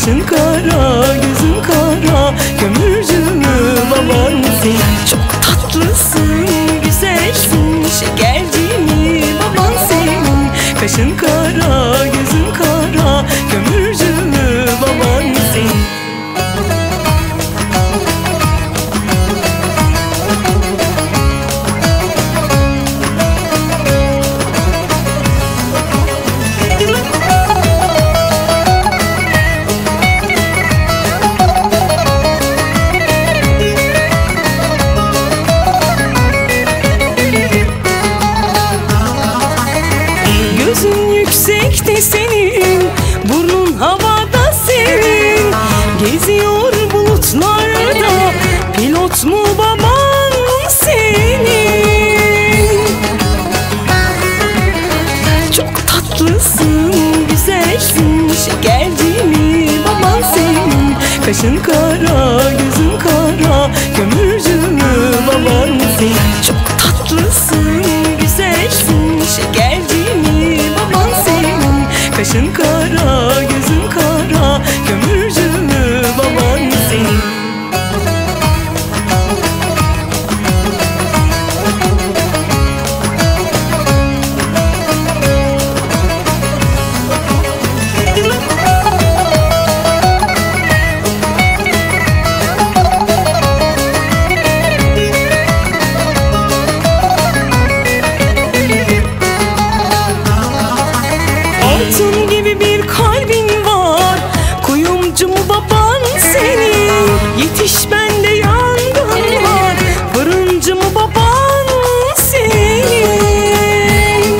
Kaşın kara, gözün kara, kömürcü mü baban senin? Çok tatlısın, güzelsin, şekerci mi baban senin? Kaşın kara, gözün kara, kömürcü mü baban senin? Gözün yüksekte senin, burnun havada senin. Geziyor bulutlarda, pilot mu baban senin? Çok tatlısın, güzelsin, şekerci mi baban senin? Kaşın kara, gözün kara, kömürcü mü baban senin? Çok tatlısın, güzelsin, şekerci mi baban senin? Kaşın kara, gözün kara, kömürcü mü baban senin? Altın gibi bir kalbin var, kuyumcu mu baban senin? Yetiş bende yangın var, fırıncı mı baban senin?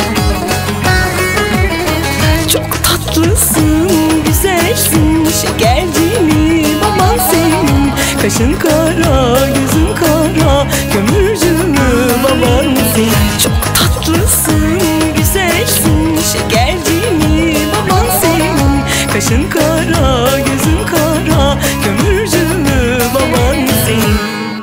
Çok tatlısın, güzelsin, şekerci mi baban senin? Kaşın kara, gözün kara, kömürcü mü baban senin? Çok tatlısın, güzelsin, şekerci mi baban senin? Kaşın kara, gözün kara, kömürcü mü baban senin?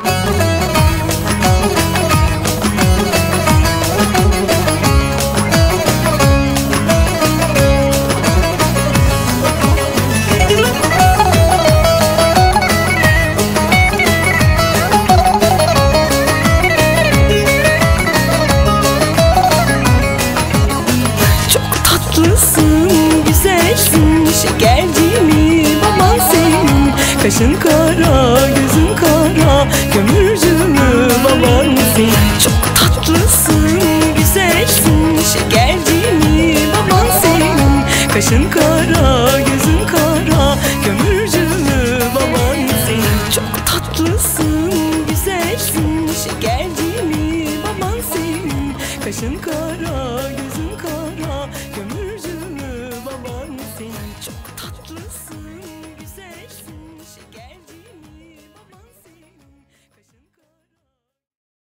Tatlısın, güzelsin, şekerci mi baban senin? Kaşın kara, gözün kara, kömürcü mü baban senin? Çok tatlısın, güzelsin, şekerci mi baban senin? Kaşın kara, gözün kara, kömürcü mü baban senin? Çok tatlısın, güzelsin, şekerci mi baban senin? Kaşın kara,